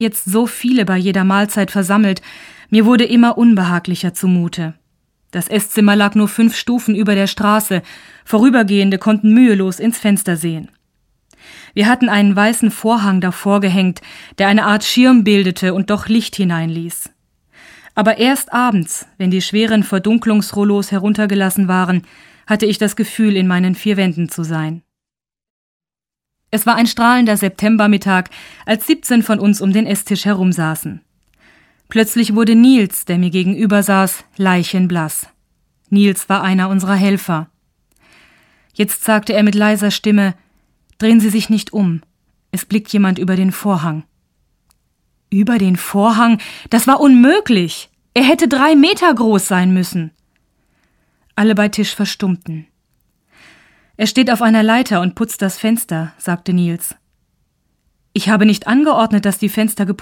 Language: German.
Jetzt so viele bei jeder Mahlzeit versammelt, mir wurde immer unbehaglicher zumute. Das Esszimmer lag nur 5 Stufen über der Straße, Vorübergehende konnten mühelos ins Fenster sehen. Wir hatten einen weißen Vorhang davor gehängt, der eine Art Schirm bildete und doch Licht hineinließ. Aber erst abends, wenn die schweren Verdunklungsrollos heruntergelassen waren, hatte ich das Gefühl, in meinen 4 Wänden zu sein. Es war ein strahlender Septembermittag, als 17 von uns um den Esstisch herumsaßen. Plötzlich wurde Nils, der mir gegenüber saß, leichenblass. Nils war einer unserer Helfer. Jetzt sagte er mit leiser Stimme: »Drehen Sie sich nicht um. Es blickt jemand über den Vorhang.« Über den Vorhang? Das war unmöglich. Er hätte 3 Meter groß sein müssen. Alle bei Tisch verstummten. »Er steht auf einer Leiter und putzt das Fenster«, sagte Nils. »Ich habe nicht angeordnet, dass die Fenster geputzt